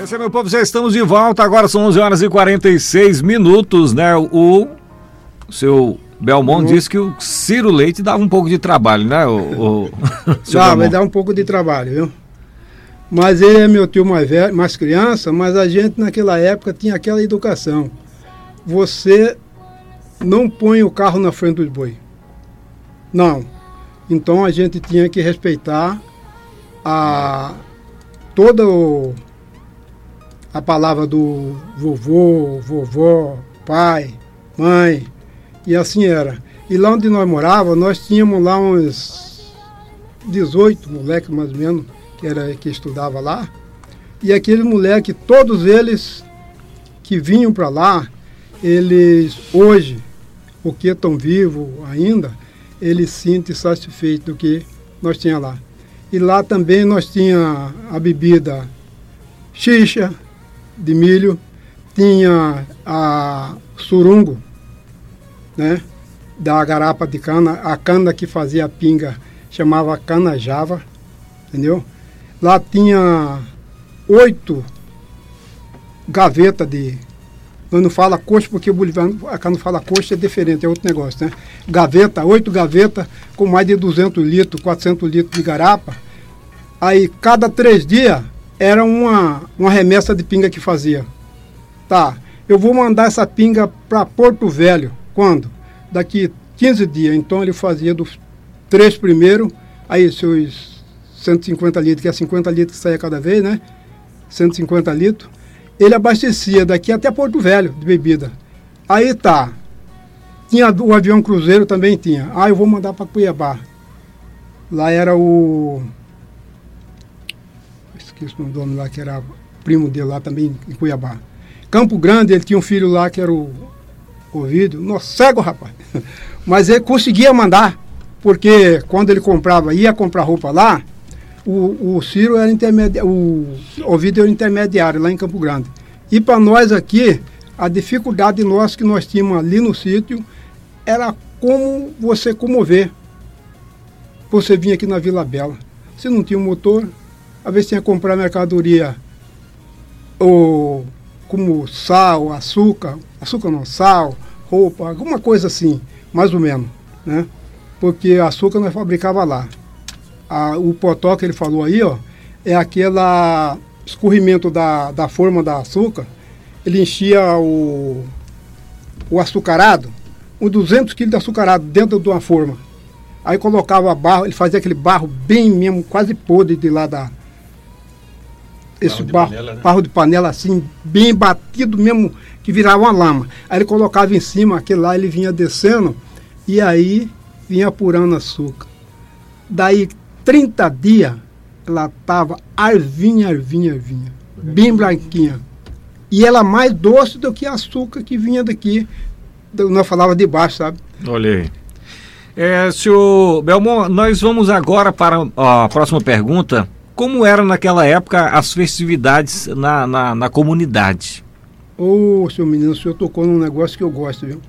Pois é, meu povo, já estamos de volta, agora são 11 horas e 46 minutos, né? O seu Belmont disse que o Ciro Leite dava um pouco de trabalho, né? Vai dar um pouco de trabalho, viu? Mas ele é meu tio mais velho, mais criança, mas a gente naquela época tinha aquela educação. Você não põe o carro na frente dos boi. Não. Então a gente tinha que respeitar toda a palavra do vovô, vovó, pai, mãe, e assim era. E lá onde nós morávamos, nós tínhamos lá uns 18 moleques mais ou menos, que estudava lá, e aqueles moleques, todos eles que vinham para lá, eles hoje, porque estão vivos ainda, eles se sentem satisfeitos do que nós tínhamos lá. E lá também nós tínhamos a bebida xixa de milho, tinha a surungo, né, da garapa de cana, a cana que fazia a pinga chamava cana-java, entendeu? Lá tinha 8 gavetas de... Eu não falo coxa porque o boliviano, cá não fala coxa, é diferente, é outro negócio, né? 8 gavetas com mais de 200 litros, 400 litros de garapa. Aí, cada 3 dias, era uma remessa de pinga que fazia. Tá, eu vou mandar essa pinga para Porto Velho. Quando? Daqui 15 dias. Então, ele fazia dos 3 primeiros, aí seus 150 litros, que é 50 litros que saia cada vez, né? 150 litros. Ele abastecia daqui até Porto Velho de bebida. Aí tá. Tinha o avião cruzeiro, também tinha. Eu vou mandar para Cuiabá. Lá era o... Esqueci o nome lá, que era primo dele lá também em Cuiabá. Campo Grande, ele tinha um filho lá que era o Ovidio. Nossa, cego, rapaz. Mas ele conseguia mandar, porque quando ele ia comprar roupa lá, o Ciro era intermediário, o Ovidio era intermediário lá em Campo Grande. E para nós aqui, a dificuldade nossa que nós tínhamos ali no sítio era como você comover. Você vinha aqui na Vila Bela. Você não tinha um motor, às vezes tinha que comprar mercadoria, ou como sal, açúcar não, sal, roupa, alguma coisa assim, mais ou menos, né? Porque açúcar nós fabricava lá. O potó que ele falou aí, ó, é aquele escorrimento da forma da açúcar. Ele enchia o açucarado, 200 quilos de açucarado dentro de uma forma. Aí colocava barro, ele fazia aquele barro bem mesmo, quase podre de lá da... Esse barro de panela assim, bem batido mesmo, que virava uma lama. Aí ele colocava em cima, aquele lá ele vinha descendo, e aí vinha apurando açúcar. Daí 30 dias, ela estava arvinha, bem branquinha. E ela mais doce do que açúcar que vinha daqui, nós falava de baixo, sabe? Olha aí. Senhor Belmont, nós vamos agora para a próxima pergunta. Como eram naquela época as festividades na comunidade? Senhor menino, o senhor tocou num negócio que eu gosto, viu?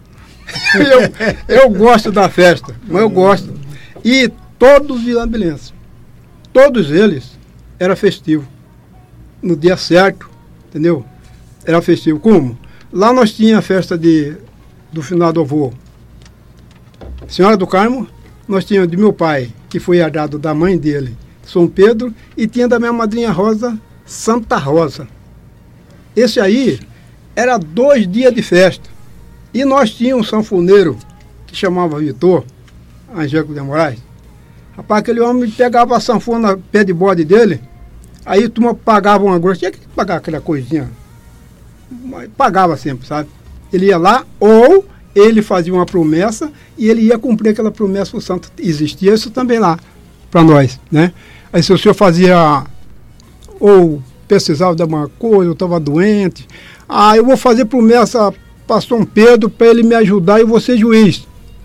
eu gosto da festa, mas eu gosto. E todos os vilambilenses, todos eles, era festivo. No dia certo, entendeu? Era festivo. Como? Lá nós tínhamos a festa do finado avô Senhora do Carmo, nós tínhamos de meu pai, que foi herdado da mãe dele, São Pedro, e tinha da minha madrinha Rosa, Santa Rosa. Esse aí era 2 dias de festa. E nós tínhamos um sanfoneiro, que chamava Vitor, Angélico de Moraes. Rapaz, aquele homem pegava a sanfona pé de bode dele, aí a turma pagava uma grossa, tinha que pagar aquela coisinha, mas pagava sempre, sabe? Ele ia lá, ou ele fazia uma promessa e ele ia cumprir aquela promessa, o santo. Existia isso também lá, para nós, né? Aí se o senhor fazia, ou precisava de uma coisa, eu estava doente, eu vou fazer promessa para São Pedro para ele me ajudar e você juiz.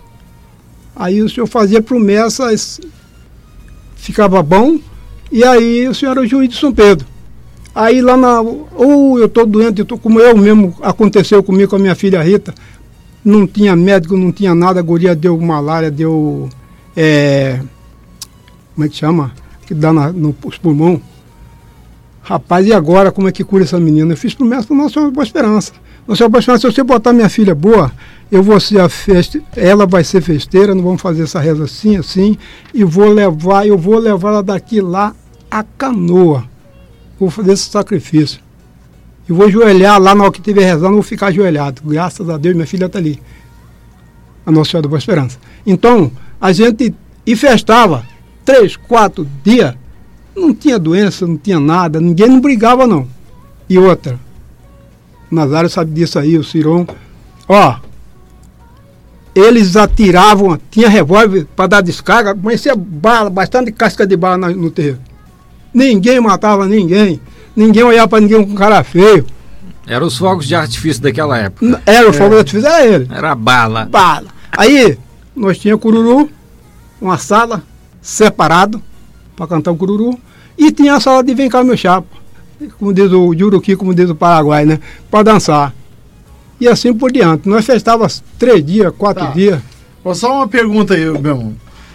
Aí o senhor fazia promessa, ficava bom, e aí o senhor era o juiz de São Pedro. Aí lá eu estou doente, como eu mesmo, aconteceu comigo com a minha filha Rita, não tinha médico, não tinha nada, a guria deu malária, deu, como é que chama? Que dá nos pulmões. rapaz, e agora como é que cura essa menina? Eu fiz promessa para Nossa Senhora Boa Esperança. Nossa Senhora Boa Esperança, se você botar minha filha boa, eu vou ser a festa, ela vai ser festeira, nós vamos fazer essa reza assim, assim, e eu vou levar ela daqui lá a Canoa. Vou fazer esse sacrifício. E vou ajoelhar lá na hora que estiver rezando, vou ficar ajoelhado. Graças a Deus, minha filha está ali. A Nossa Senhora da Boa Esperança. Então, a gente festava 3, 4 dias. Não tinha doença, não tinha nada, ninguém não brigava, não. E outra, o Nazário sabe disso aí, o Ciron. Ó, eles atiravam, tinha revólver para dar descarga, conhecia bala, bastante casca de bala no terreiro. Ninguém matava ninguém. Ninguém olhava para ninguém com cara feio. Eram os fogos de artifício daquela época. Era o fogo de artifício, era ele. Era bala. Bala. Aí, nós tínhamos cururu, uma sala separado para cantar o cururu, e tinha a sala de Vem Cá Meu Chapa, como diz o Juruqui, como diz o Paraguai, né? Para dançar. E assim por diante. Nós festávamos 3 dias, 4 dias. Só uma pergunta aí, meu irmão.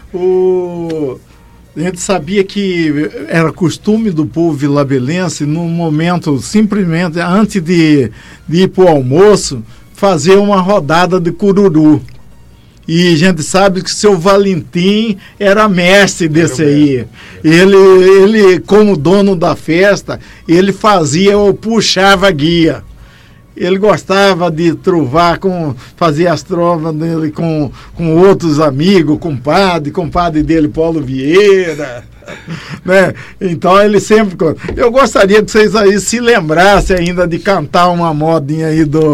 A gente sabia que era costume do povo vilabelense, num momento, simplesmente, antes de ir para o almoço, fazer uma rodada de cururu. E a gente sabe que o seu Valentim era mestre desse aí. Ele, como dono da festa, ele fazia ou puxava a guia. Ele gostava de trovar, fazer as trovas dele com outros amigos, com o padre dele, Paulo Vieira, né? Então ele sempre... Eu gostaria que vocês aí se lembrassem ainda de cantar uma modinha aí do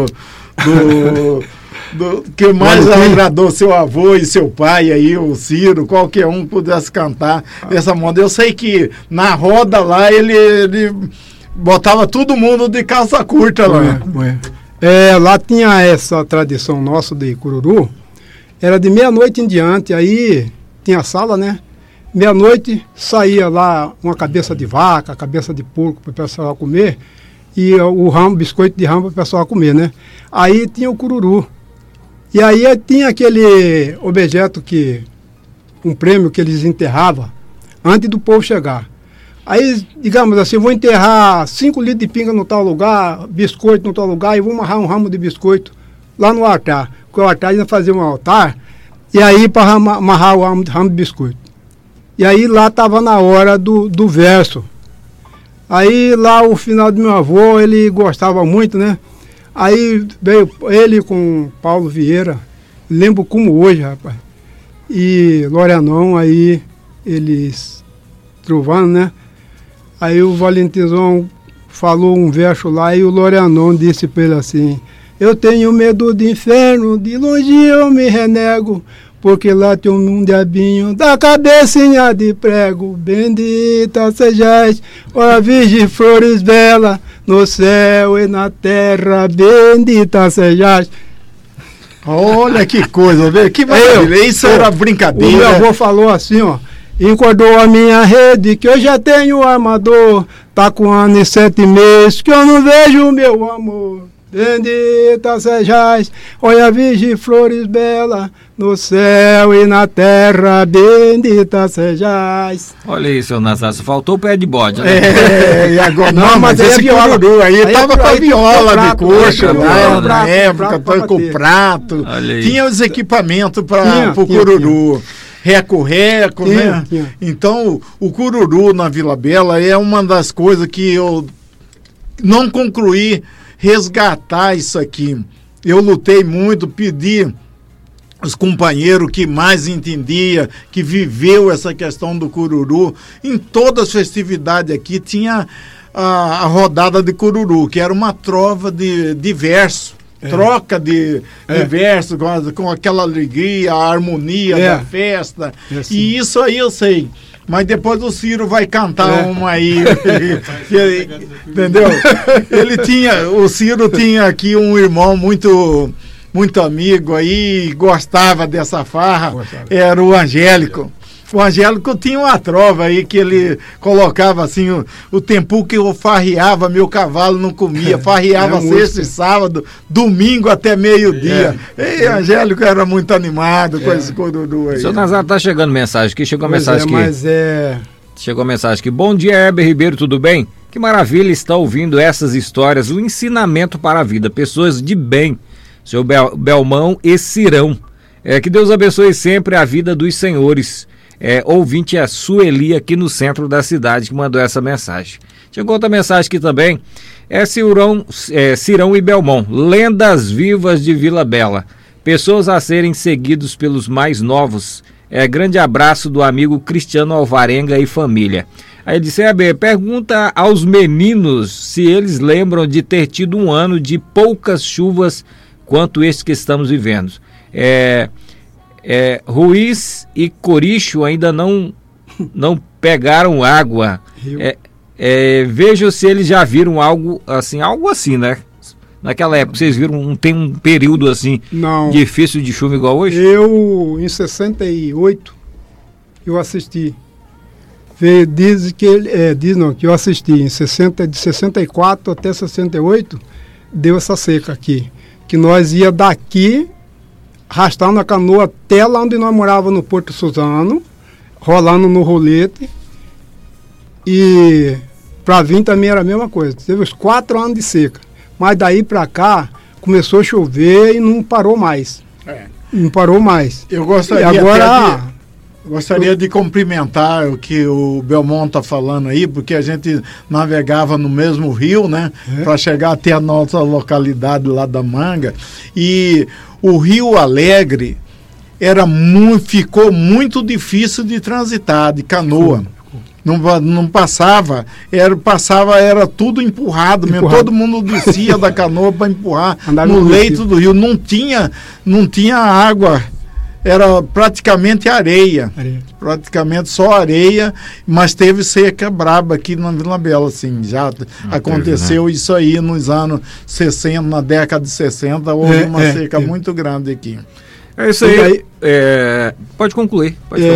que mais agradou seu avô e seu pai aí, o Ciro, qualquer um pudesse cantar essa moda. Eu sei que na roda lá ele botava todo mundo de calça curta lá. Lá tinha essa tradição nossa de cururu, era de meia-noite em diante, aí tinha sala, né? Meia-noite saía lá uma cabeça de vaca, cabeça de porco para o pessoal comer, e o biscoito de ramo para o pessoal comer, né? Aí tinha o cururu. E aí tinha aquele objeto um prêmio que eles enterravam antes do povo chegar. Aí, digamos assim, vou enterrar 5 litros de pinga no tal lugar, biscoito no tal lugar, e vou amarrar um ramo de biscoito lá no altar. Porque o altar ainda fazia um altar, e aí para amarrar o ramo de biscoito. E aí lá estava na hora do verso. Aí lá o final do meu avô, ele gostava muito, né? Aí veio ele com Paulo Vieira, lembro como hoje, rapaz. E Loreanão, aí eles trovando, né? Aí o Valentinzão falou um verso lá e o Loreanão disse para ele assim: eu tenho medo do inferno, de longe eu me renego, porque lá tem um diabinho da cabecinha de prego. Bendita sejais, ó Virgem Flores Bela, no céu e na terra, bendita sejais. Olha que coisa, velho, que maravilha. Isso era brincadeira. O meu avô falou assim, ó: encordou a minha rede, que eu já tenho armador, tá com 1 ano e 7 meses, que eu não vejo o meu amor. Bendita sejais, olha Virgem Flores Bela, no céu e na terra, bendita sejais. Olha aí, seu Nazário, faltou o pé de bode, né? E agora, não, mas esse cururu aí tava com a viola de coxa lá na época, com o prato. Tinha os equipamentos para o cururu. Reco-reco, né? Tinha. Então, o cururu na Vila Bela é uma das coisas que eu não concluí resgatar isso aqui. Eu lutei muito, pedi os companheiros que mais entendia, que viveu essa questão do cururu. Em todas as festividades aqui tinha a rodada de cururu, que era uma trova de verso. Troca de verso com aquela alegria, a harmonia da festa. E isso aí eu sei. Mas depois o Ciro vai cantar uma aí. Entendeu? O Ciro tinha aqui um irmão muito amigo aí, gostava dessa farra, era o Angélico. O Angélico tinha uma trova aí que ele colocava assim, o tempo que eu farreava, meu cavalo não comia, farreava sexta e sábado, domingo até meio-dia. E Angélico era muito animado com esse cururu aí. Seu Nazário, tá chegando mensagem aqui, chegou a mensagem aqui. Chegou a mensagem aqui. Bom dia, Heber Ribeiro, tudo bem? Que maravilha estar ouvindo essas histórias, um ensinamento para a vida. Pessoas de bem, seu Belmão e Cirão. Que Deus abençoe sempre a vida dos senhores. Ouvinte a Sueli aqui no centro da cidade que mandou essa mensagem. Chegou outra mensagem aqui também. Cirão e Belmão, lendas vivas de Vila Bela. Pessoas a serem seguidos pelos mais novos. Grande abraço do amigo Cristiano Alvarenga e família. Aí ele disse, pergunta aos meninos se eles lembram de ter tido um ano de poucas chuvas quanto este que estamos vivendo. Ruiz e Coricho ainda não pegaram água. Vejam se eles já viram algo assim, né? Naquela época, vocês viram, tem um período assim difícil de chuva igual hoje? Eu, em 68, eu assisti. Que eu assisti em de 64 até 68, deu essa seca aqui. Que nós ia daqui, arrastando a canoa até lá onde nós morávamos no Porto Suzano, rolando no rolete. E para vir também era a mesma coisa. Teve os 4 anos de seca. Mas daí para cá, começou a chover e não parou mais. Não parou mais. Eu gostaria de cumprimentar o que o Belmont está falando aí, porque a gente navegava no mesmo rio, né? Para chegar até a nossa localidade lá da Manga. E o Rio Alegre ficou muito difícil de transitar, de canoa. Não passava, era tudo empurrado mesmo. Todo mundo descia da canoa para empurrar no leito do rio. Não tinha água. Era praticamente areia. Praticamente só areia, mas teve seca braba aqui na Vila Bela, assim, já aconteceu, né? Isso aí nos anos 60, na década de 60, houve uma seca muito grande aqui. É isso aí. Pode concluir.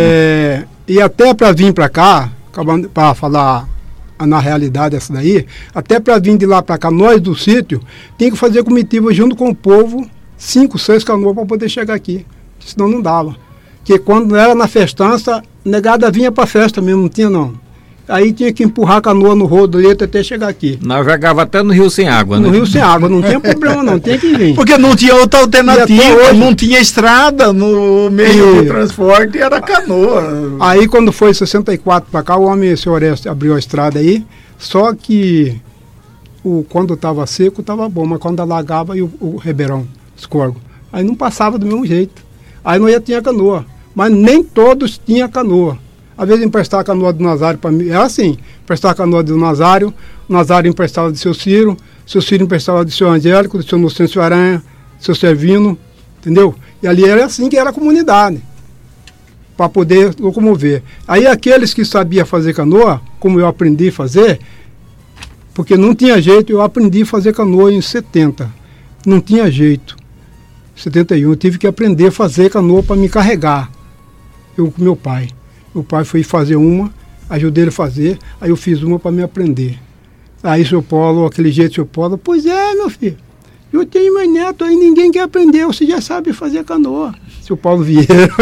E até para vir para cá, para falar na realidade essa daí, até para vir de lá para cá, nós do sítio, tem que fazer comitiva junto com o povo, 5, 6 canoas para poder chegar aqui. Senão não dava. Porque quando era na festança, negada vinha para festa mesmo, não tinha não. Aí tinha que empurrar a canoa no rodolete até chegar aqui. Navegava até no rio sem água, né? No rio sem água, não tinha problema não, tinha que vir. Porque não tinha outra alternativa, não tinha estrada no meio de transporte, era canoa. Aí quando foi 64 para cá, o senhor Orestes abriu a estrada aí, só que quando estava seco estava bom, mas quando alagava, o Ribeirão, escorgo, aí não passava do mesmo jeito. Aí nós já tinha canoa, mas nem todos tinham canoa. Às vezes emprestar a canoa do Nazário para mim, era assim, emprestar a canoa do Nazário, o Nazário emprestava de seu Ciro emprestava de seu Angélico, de seu Inocêncio Aranha, de seu Servino, entendeu? E ali era assim que era a comunidade, para poder locomover. Aí aqueles que sabiam fazer canoa, como eu aprendi a fazer, porque não tinha jeito, eu aprendi a fazer canoa em 70, não tinha jeito. 71, eu tive que aprender a fazer canoa para me carregar. Eu com meu pai. Meu pai foi fazer uma, ajudei ele a fazer, aí eu fiz uma para me aprender. Aí seu Paulo, aquele jeito, seu Paulo, pois é, meu filho, eu tenho meu neto aí, ninguém quer aprender, você já sabe fazer canoa. Seu Paulo Vieira.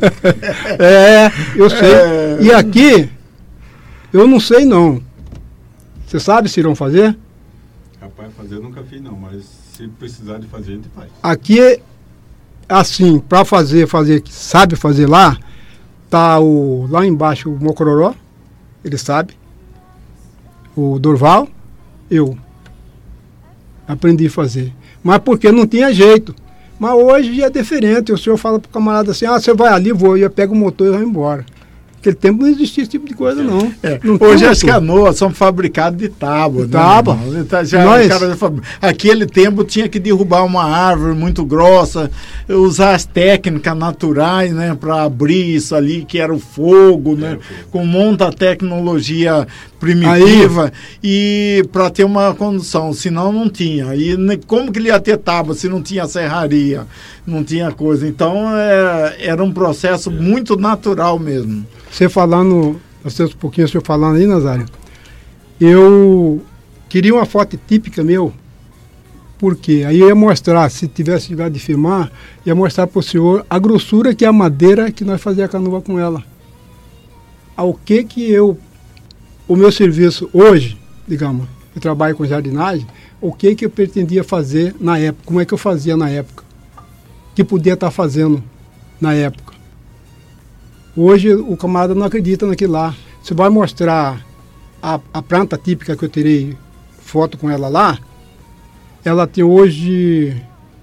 Eu sei. E aqui, eu não sei não. Você sabe, Cirão, fazer? Rapaz, fazer eu nunca fiz não, mas se precisar de fazer, a gente faz. Aqui, assim, para fazer, sabe fazer lá, tá lá embaixo o Mocororó, ele sabe, o Dorval, eu aprendi a fazer. Mas porque não tinha jeito. Mas hoje é diferente, o senhor fala pro camarada assim, você vai ali, eu pego o motor e vou embora. Naquele tempo não existia esse tipo de coisa, não. Hoje as canoas são fabricadas de tábua. De tábua. Aquele tempo tinha que derrubar uma árvore muito grossa, usar as técnicas naturais, né, para abrir isso ali, que era o fogo, né, com muita tecnologia primitiva, e para ter uma condução, senão não tinha. E como que ele ia ter tábua se não tinha serraria, não tinha coisa? Então era um processo muito natural mesmo. Você falando, um pouquinho, o senhor falando aí, Nazário, eu queria uma foto típica meu, porque aí eu ia mostrar, se tivesse lugar de filmar, ia mostrar para o senhor a grossura que é a madeira que nós fazíamos a canoa com ela. O meu serviço hoje, digamos, eu trabalho com jardinagem, o que eu pretendia fazer na época, como é que eu fazia na época, que podia estar fazendo na época. Hoje o camarada não acredita naquilo lá. Você vai mostrar a planta típica que eu tirei foto com ela lá, ela tem hoje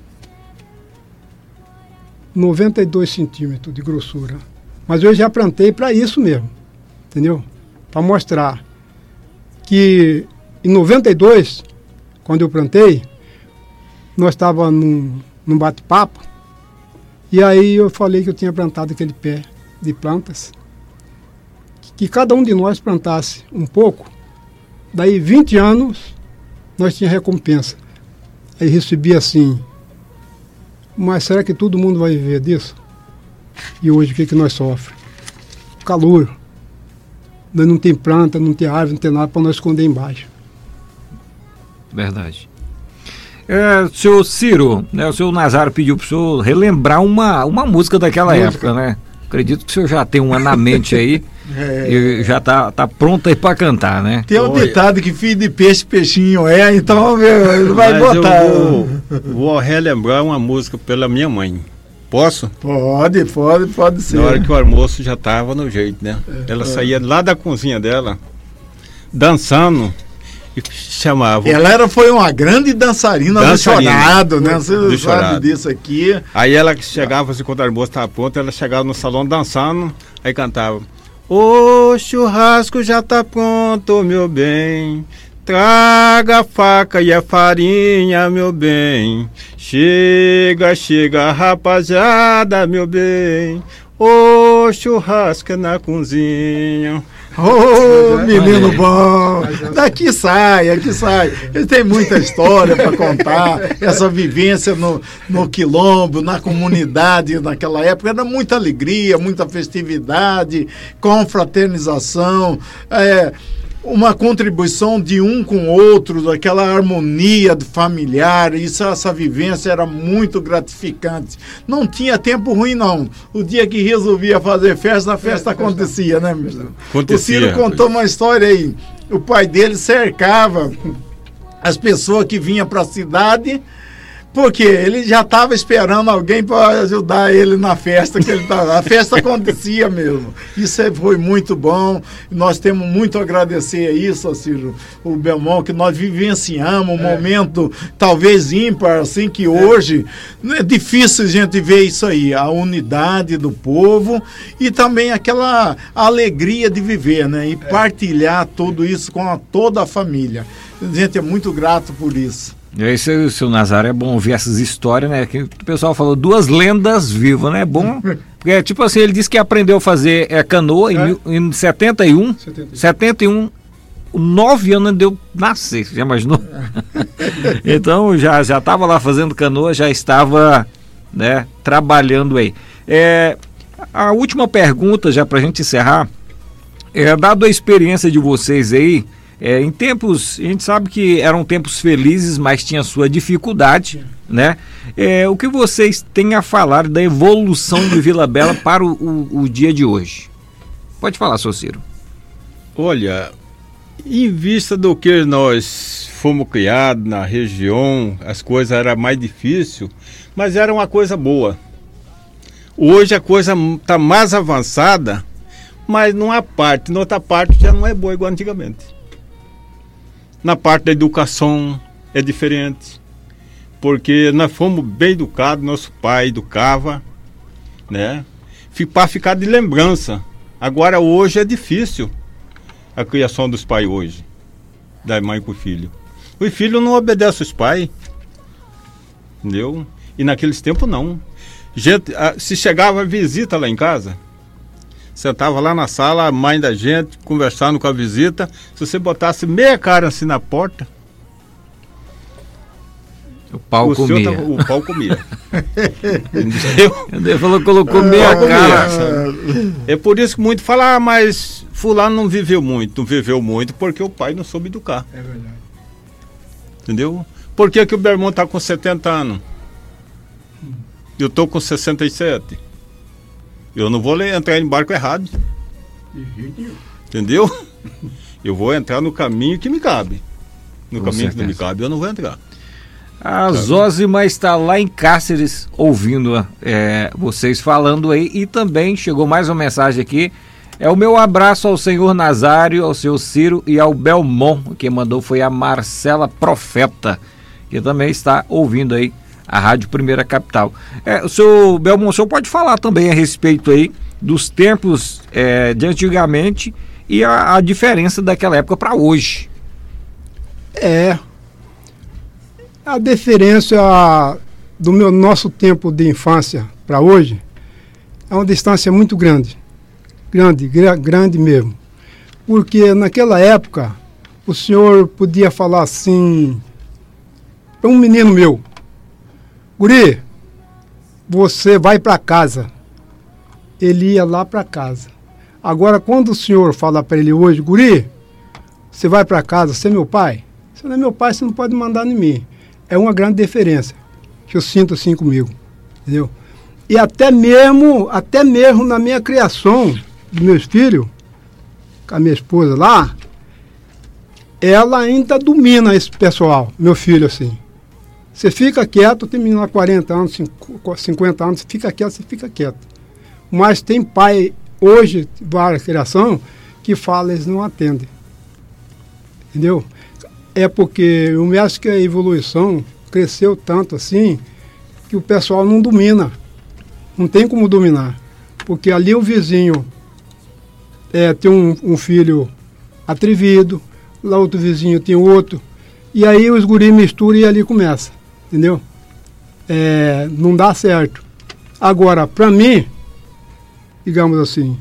92 centímetros de grossura. Mas eu já plantei para isso mesmo, entendeu? Para mostrar que em 92, quando eu plantei, nós estávamos num bate-papo, e aí eu falei que eu tinha plantado aquele pé de plantas, que cada um de nós plantasse um pouco, daí 20 anos nós tínhamos recompensa. Aí recebi assim, mas será que todo mundo vai viver disso? E hoje o que nós sofremos? Calor. Não tem planta, não tem árvore, não tem nada para nós esconder embaixo. Verdade. Senhor Ciro, né, o senhor Nazário pediu para o senhor relembrar uma música daquela época, né? Acredito que o senhor já tem uma na mente aí e já tá pronto aí para cantar, né? Tem um ditado que filho de peixe, peixinho então ele vai botar. Eu vou relembrar uma música pela minha mãe. Posso? Pode ser. Na hora que o almoço já estava no jeito, né? Ela saía lá da cozinha dela, dançando, e chamava. Ela foi uma grande dançarina do chorado, né? Você sabe disso aqui. Aí ela chegava, assim, quando o almoço estava pronto, ela chegava no salão dançando, aí cantava: "O churrasco já tá pronto, meu bem. Traga a faca e a farinha, meu bem. Chega, rapaziada, meu bem. O churrasco é na cozinha." Menino bom, daqui sai. Ele tem muita história para contar. Essa vivência no quilombo, na comunidade naquela época, era muita alegria, muita festividade, confraternização, uma contribuição de um com o outro, daquela harmonia familiar. Essa vivência era muito gratificante. Não tinha tempo ruim, não. O dia que resolvia fazer festa, a festa acontecia, né, mestre? O Ciro contou uma história aí. O pai dele cercava as pessoas que vinham para a cidade, porque ele já estava esperando alguém para ajudar ele na festa que ele estava. A festa acontecia mesmo. Isso foi muito bom. Nós temos muito a agradecer a isso, Ciro, o Belmont, que nós vivenciamos um momento talvez ímpar, assim, que hoje é difícil a gente ver isso aí, a unidade do povo e também aquela alegria de viver, né? E partilhar tudo isso com toda a família. A gente é muito grato por isso. E aí, seu Nazário, é bom ouvir essas histórias, né? Que o pessoal falou, duas lendas vivas, né? É bom, porque tipo assim, ele disse que aprendeu a fazer canoa em 71, 9 anos de eu nascer, já imaginou? Então, já estava lá fazendo canoa, já estava, né, trabalhando aí. A última pergunta, já para a gente encerrar, dado a experiência de vocês aí, em tempos, a gente sabe que eram tempos felizes, mas tinha sua dificuldade, né? O que vocês têm a falar da evolução de Vila Bela para o dia de hoje? Pode falar, seu Ciro. Olha, em vista do que nós fomos criados na região, as coisas eram mais difíceis, mas era uma coisa boa. Hoje a coisa está mais avançada, mas numa parte, noutra parte já não é boa igual antigamente. Na parte da educação é diferente, porque nós fomos bem educados, nosso pai educava, né? Para ficar de lembrança. Agora hoje é difícil a criação dos pais hoje, da mãe com o filho. O filho não obedece aos pais, entendeu? E naqueles tempos não. Gente, se chegava visita lá em casa, sentava lá na sala, a mãe da gente, conversando com a visita. Se você botasse meia cara assim na porta, o pau comia. O pau comia. Entendeu? Ele falou, colocou meia cara. É por isso que muito falam, mas fulano não viveu muito. Não viveu muito porque o pai não soube educar. É verdade. Entendeu? Por que o meu irmão está com 70 anos? Eu estou com 67. Eu não vou entrar em barco errado. Entendeu? Eu vou entrar no caminho que me cabe. No Com caminho certeza. que não me cabe, eu não vou entrar. A Zózima está lá em Cáceres ouvindo vocês falando aí, e também chegou mais uma mensagem aqui. É o meu abraço ao senhor Nazário, ao senhor Ciro e ao Belmont. Quem mandou foi a Marcela Profeta, que também está ouvindo aí a Rádio Primeira Capital. O senhor Belmont, o senhor pode falar também a respeito aí dos tempos de antigamente e a diferença daquela época para hoje. A diferença do nosso tempo de infância para hoje é uma distância muito grande. Grande mesmo. Porque naquela época o senhor podia falar assim para um menino meu: guri, você vai para casa. Ele ia lá para casa. Agora, quando o senhor fala para ele hoje: guri, você vai para casa, você é meu pai? Você não é meu pai, você não pode mandar em mim. É uma grande diferença que eu sinto assim comigo, entendeu? E até mesmo na minha criação dos meus filhos, com a minha esposa lá, ela ainda domina esse pessoal, meu filho, assim. Você fica quieto, tem menino há 40 anos, 50 anos, você fica quieto. Mas tem pai, hoje, várias criação, que fala, eles não atendem. Entendeu? É porque eu me acho que a evolução cresceu tanto assim, que o pessoal não domina. Não tem como dominar. Porque ali o vizinho tem um filho atrevido, lá outro vizinho tem outro, e aí os guris misturam e ali começa, entendeu? Não dá certo. Agora, para mim, digamos assim,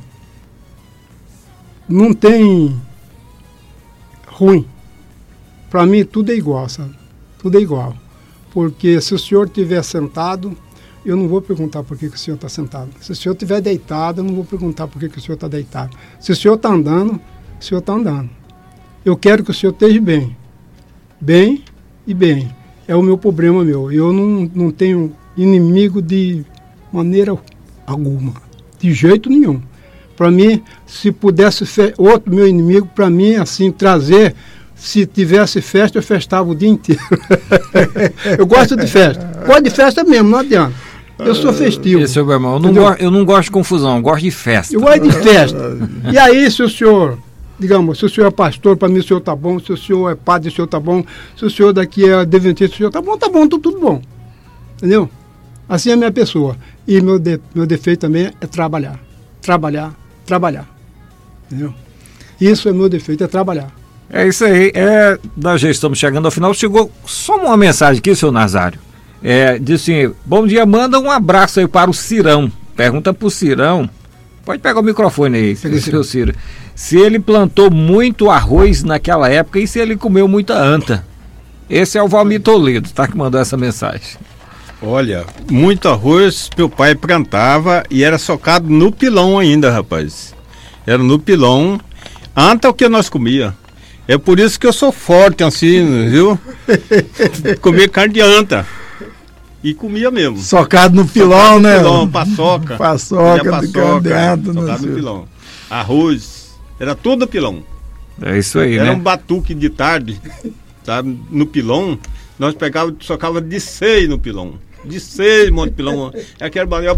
não tem ruim. Para mim tudo é igual, sabe? Tudo é igual. Porque se o senhor estiver sentado, eu não vou perguntar por que o senhor está sentado. Se o senhor estiver deitado, eu não vou perguntar por que o senhor está deitado. Se o senhor está andando, o senhor está andando. Eu quero que o senhor esteja bem. Bem e bem. É o meu problema, meu. Eu não tenho inimigo de maneira alguma. De jeito nenhum. Para mim, se pudesse outro meu inimigo, para mim, assim, trazer... Se tivesse festa, eu festava o dia inteiro. Eu gosto de festa. Gosto de festa mesmo, não adianta. Eu sou festivo. Seu irmão, eu não gosto de confusão, eu gosto de festa. Eu gosto de festa. E aí, se o senhor, digamos, se o senhor é pastor, para mim o senhor está bom. Se o senhor é padre, o senhor está bom. Se o senhor daqui é adventista, o senhor está bom, tudo bom. Entendeu? Assim é a minha pessoa. E meu defeito também é trabalhar. Trabalhar. Entendeu? Isso é meu defeito, é trabalhar. É isso aí, nós já estamos chegando ao final. Chegou só uma mensagem aqui, seu Nazário. Diz assim: bom dia, manda um abraço aí para o Cirão. Pergunta para o Cirão, pode pegar o microfone aí, seu Ciro, se ele plantou muito arroz naquela época e se ele comeu muita anta. Esse é o Valmir Toledo, tá, que mandou essa mensagem. Olha, muito arroz meu pai plantava e era socado no pilão ainda, rapaz. Era no pilão, anta o que nós comia. É por isso que eu sou forte assim, viu? Comer carne de anta. E comia mesmo. Socado no pilão, né? Pilão, paçoca. Paçoca de carne de anta. Socado no pilão. Arroz, era tudo pilão. É isso aí, era né? Um batuque de tarde, sabe? No pilão, nós socava de 6 no pilão. De 6 monte de pilão. É aquele barulho,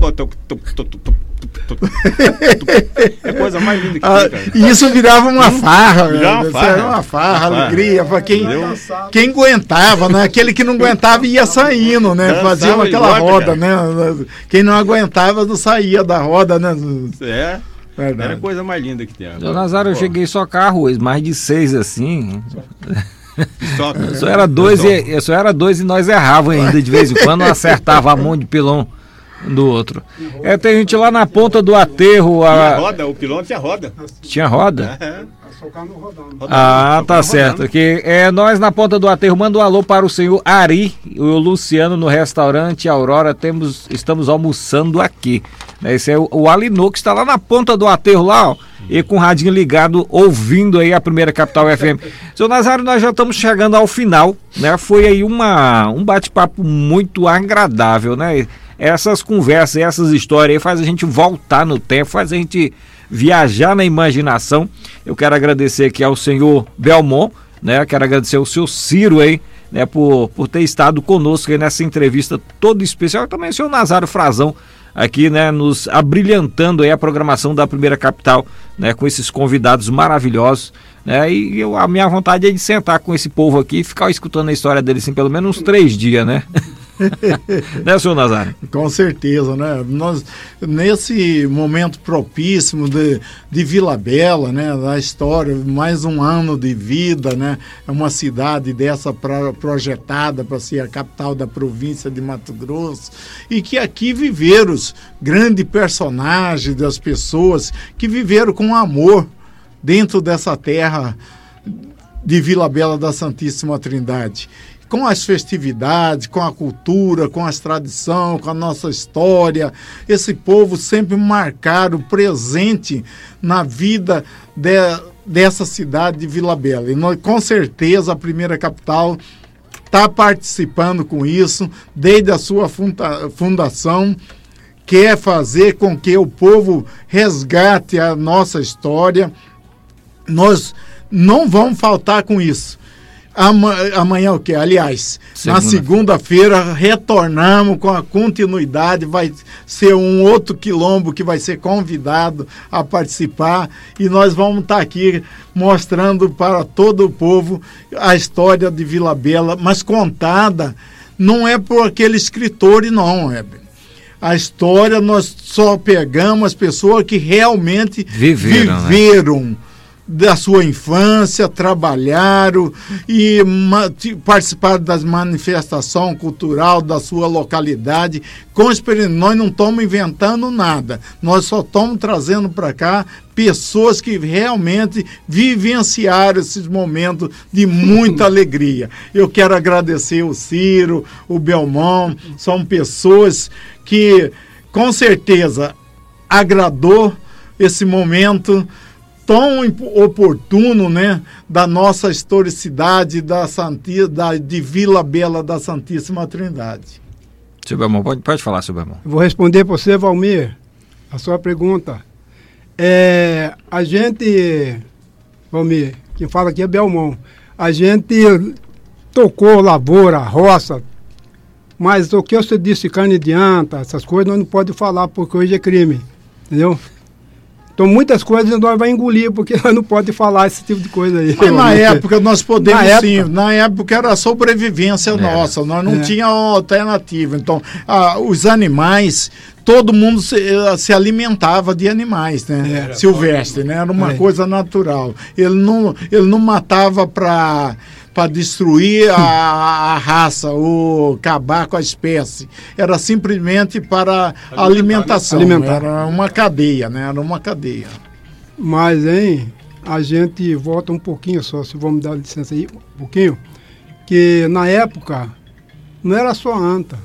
é a coisa mais linda que tem, cara. E isso virava uma farra, Era uma farra, alegria para quem aguentava, né? Aquele que não aguentava ia saindo, né? Fazia aquela roda, né? Quem não aguentava não saía da roda, né? Era a coisa mais linda que tem. Seu Nazário, eu cheguei só com arroz, mais de 6 assim. Só era 2 e nós errávamos ainda de vez em quando, não acertava a mão de pilão do outro. Tem gente lá na ponta do aterro. Roda, o pilão tinha roda. Tinha roda? Tá certo. Que nós na ponta do aterro, manda um alô para o senhor Ari e o Luciano no restaurante Aurora. Estamos almoçando aqui. Esse é o Alinô, que está lá na ponta do aterro lá, ó, e com o radinho ligado, ouvindo aí a Primeira Capital FM. Seu Nazário, nós já estamos chegando ao final, né? Foi aí um bate-papo muito agradável, né? Essas conversas, essas histórias aí faz a gente voltar no tempo, faz a gente viajar na imaginação. Eu quero agradecer aqui ao senhor Belmont, né? Quero agradecer ao senhor Ciro aí, né? Por ter estado conosco aí nessa entrevista toda especial. Também o senhor Nazário Frazão aqui, né? Nos abrilhantando aí a programação da Primeira Capital, né? Com esses convidados maravilhosos, né? E a minha vontade é de sentar com esse povo aqui e ficar escutando a história deles assim, pelo menos uns 3 dias, né? Né, senhor Nazário? Com certeza, né? Nós, nesse momento propíssimo de Vila Bela, né? Da história, mais um ano de vida, né? É uma cidade dessa projetada para ser a capital da província de Mato Grosso, e que aqui viveram os grandes personagens das pessoas que viveram com amor dentro dessa terra de Vila Bela da Santíssima Trindade, com as festividades, com a cultura, com as tradições, com a nossa história. Esse povo sempre marcaram presente na vida dessa cidade de Vila Bela. E nós, com certeza, a Primeira Capital está participando com isso, desde a sua fundação, quer fazer com que o povo resgate a nossa história. Nós não vamos faltar com isso. Amanhã o quê? Aliás, na segunda-feira retornamos com a continuidade, vai ser um outro quilombo que vai ser convidado a participar, e nós vamos estar aqui mostrando para todo o povo a história de Vila Bela, mas contada não é por aquele escritor, não, Heber. A história nós só pegamos as pessoas que realmente viveram, né? Da sua infância, trabalharam e participaram das manifestações culturais da sua localidade. Nós não estamos inventando nada, nós só estamos trazendo para cá pessoas que realmente vivenciaram esses momentos de muita alegria. Eu quero agradecer o Ciro, o Belmont, são pessoas que com certeza agradou esse momento tão oportuno, né, da nossa historicidade de Vila Bela da Santíssima Trindade. Seu Belmont, pode falar, seu Belmont. Vou responder para você, Valmir, a sua pergunta. A gente, Valmir, quem fala aqui é Belmont, a gente tocou lavoura, roça, mas o que você disse, carne de anta, essas coisas, nós não podemos falar porque hoje é crime, entendeu? Então, muitas coisas nós vamos engolir, porque nós não podemos falar esse tipo de coisa aí. Mas na época nós podemos sim. Na época era a sobrevivência nossa, nós não tínhamos alternativa. Então, os animais, todo mundo se alimentava de animais, né? Silvestre, né? Era uma coisa natural. Ele não matava para destruir a raça ou acabar com a espécie. Era simplesmente para alimentação. Era uma cadeia, né? Era uma cadeia. Mas, a gente volta um pouquinho só, se vamos dar licença aí, um pouquinho, que na época não era só anta.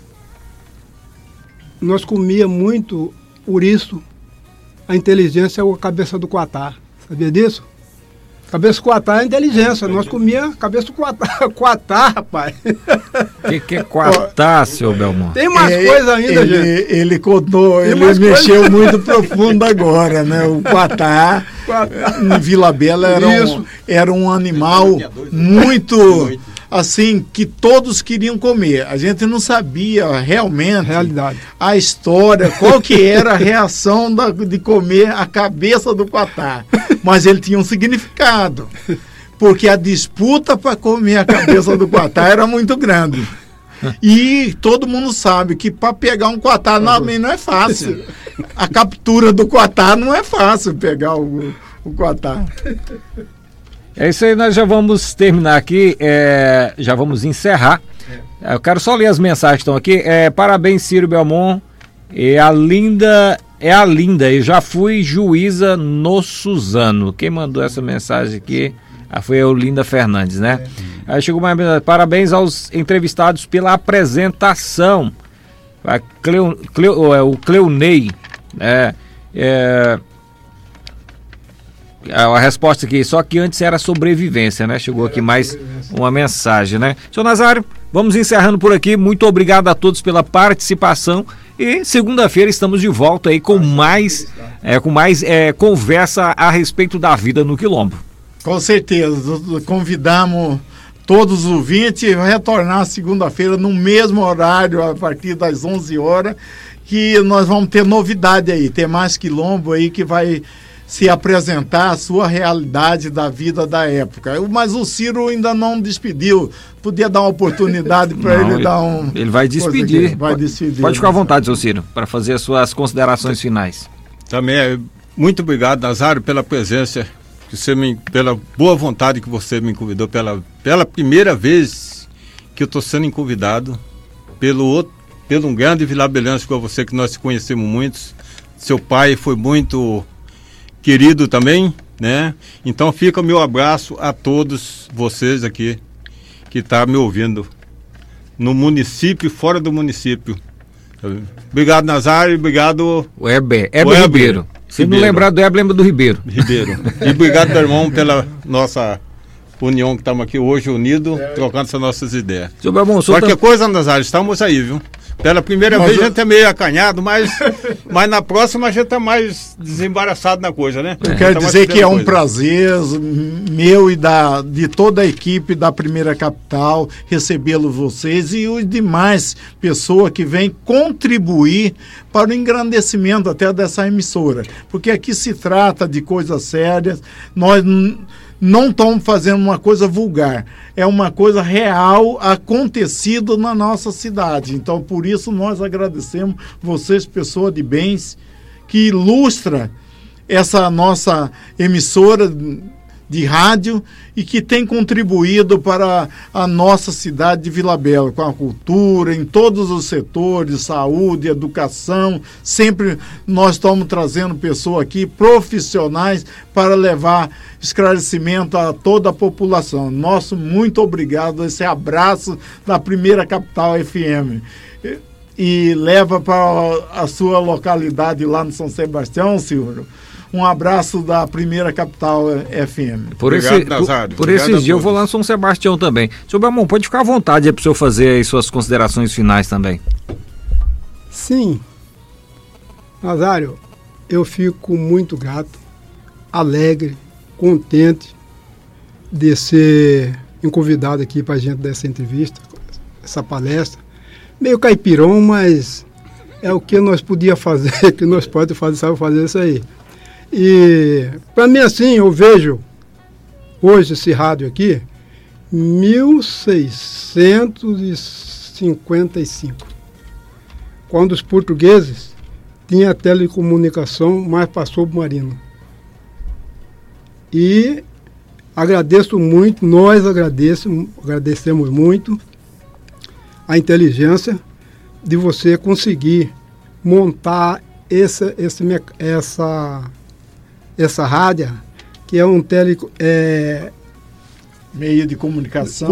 Nós comia muito ouriço, a inteligência ou a cabeça do coatá. Sabia disso? Cabeça do coatá é inteligência. Nós comia cabeça do coatá. Coatá, rapaz. O que é coatá, seu Belmont? Tem mais coisa ainda, gente. Ele contou, ele mexeu muito profundo agora, né? O coatá, em Vila Bela, era um animal muito, assim, que todos queriam comer. A gente não sabia realmente a história, qual que era a reação de comer a cabeça do coatá. Mas ele tinha um significado, porque a disputa para comer a cabeça do coatá era muito grande. E todo mundo sabe que para pegar um coatá não é fácil. A captura do coatá não é fácil, pegar o coatá. É isso aí, nós já vamos terminar aqui, já vamos encerrar. Eu quero só ler as mensagens que estão aqui. Parabéns, Ciro Belmont. A Linda, eu já fui juíza no Suzano. Quem mandou essa mensagem aqui foi a Olinda Fernandes, né? Aí chegou mais mensagem. Parabéns aos entrevistados pela apresentação. O Cleonei, né? A resposta aqui, só que antes era sobrevivência, né? Chegou aqui mais uma mensagem, né? Senhor Nazário, vamos encerrando por aqui. Muito obrigado a todos pela participação. E segunda-feira estamos de volta aí com mais conversa a respeito da vida no Quilombo. Com certeza, convidamos todos os ouvintes a retornar segunda-feira no mesmo horário, a partir das 11 horas, que nós vamos ter novidade aí, tem mais Quilombo aí que vai se apresentar a sua realidade da vida da época. Mas o Ciro ainda não despediu, podia dar uma oportunidade para ele dar um... Ele vai despedir. Pode ficar à vontade, seu Ciro, para fazer as suas considerações finais. Também, muito obrigado, Nazário, pela presença, pela boa vontade que você me convidou, pela primeira vez que eu estou sendo convidado pelo um grande vilabelense como você, que nós conhecemos muitos. Seu pai foi muito querido também, né? Então fica o meu abraço a todos vocês aqui que estão me ouvindo no município e fora do município. Obrigado, Nazário, obrigado Heber Ribeiro. Se não lembrar do Heber, lembra do Ribeiro. E obrigado, meu irmão, pela nossa união que estamos aqui hoje unidos, trocando essas nossas ideias. Qualquer coisa, Nazário, estamos aí, viu? Pela primeira vez a gente é meio acanhado, mas na próxima a gente está mais desembaraçado na coisa, né? Eu quero dizer que é um prazer meu e de toda a equipe da Primeira Capital recebê-lo vocês e os demais pessoas que vêm contribuir para o engrandecimento até dessa emissora. Porque aqui se trata de coisas sérias, nós não estamos fazendo uma coisa vulgar, é uma coisa real acontecido na nossa cidade. Então, por isso, nós agradecemos vocês, pessoas de bens, que ilustra essa nossa emissora de rádio e que tem contribuído para a nossa cidade de Vila Bela, com a cultura, em todos os setores, saúde, educação. Sempre nós estamos trazendo pessoas aqui, profissionais, para levar esclarecimento a toda a população. Nosso muito obrigado, esse abraço da Primeira Capital FM. E leva para a sua localidade lá no São Sebastião, Silvio, um abraço da Primeira Capital FM. Por esses dias eu vou lá no São Sebastião também. Seu Belmont, pode ficar à vontade aí para o senhor fazer aí suas considerações finais também. Sim. Nazário, eu fico muito grato, alegre, contente de ser convidado aqui para a gente dessa entrevista, essa palestra. Meio caipirão, mas é o que nós podíamos fazer, que nós podemos fazer, sabe fazer isso aí. E para mim, assim, eu vejo hoje esse rádio aqui 1655, quando os portugueses tinham a telecomunicação, mas passou para o marino. E agradeço muito, nós agradecemos muito a inteligência de você conseguir montar essa rádio, que é um meio de comunicação.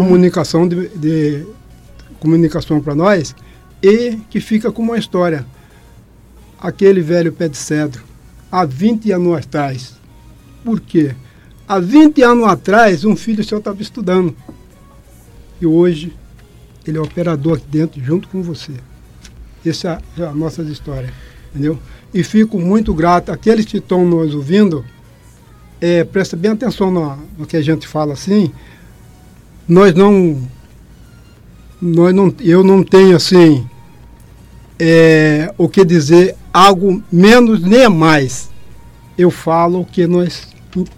Comunicação para nós, e que fica com uma história. Aquele velho pé de cedro, há 20 anos atrás. Por quê? Há 20 anos atrás, um filho seu estava estudando. E hoje, ele é operador aqui dentro, junto com você. Essa é a nossa história, entendeu? E fico muito grato. Aqueles que estão nos ouvindo, presta bem atenção no que a gente fala assim. Eu não tenho assim o que dizer, algo menos nem mais. Eu falo o que nós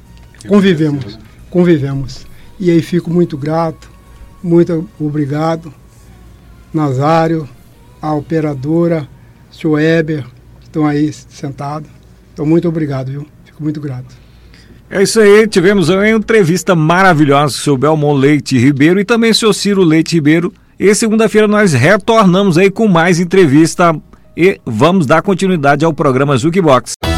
convivemos. E aí fico muito grato, muito obrigado, Nazário, a operadora, senhor Heber, estão aí sentados. Então, muito obrigado, viu? Fico muito grato. É isso aí, tivemos uma entrevista maravilhosa com o seu Belmont Leite Ribeiro e também o seu Ciro Leite Ribeiro. E segunda-feira nós retornamos aí com mais entrevista e vamos dar continuidade ao programa Jukebox.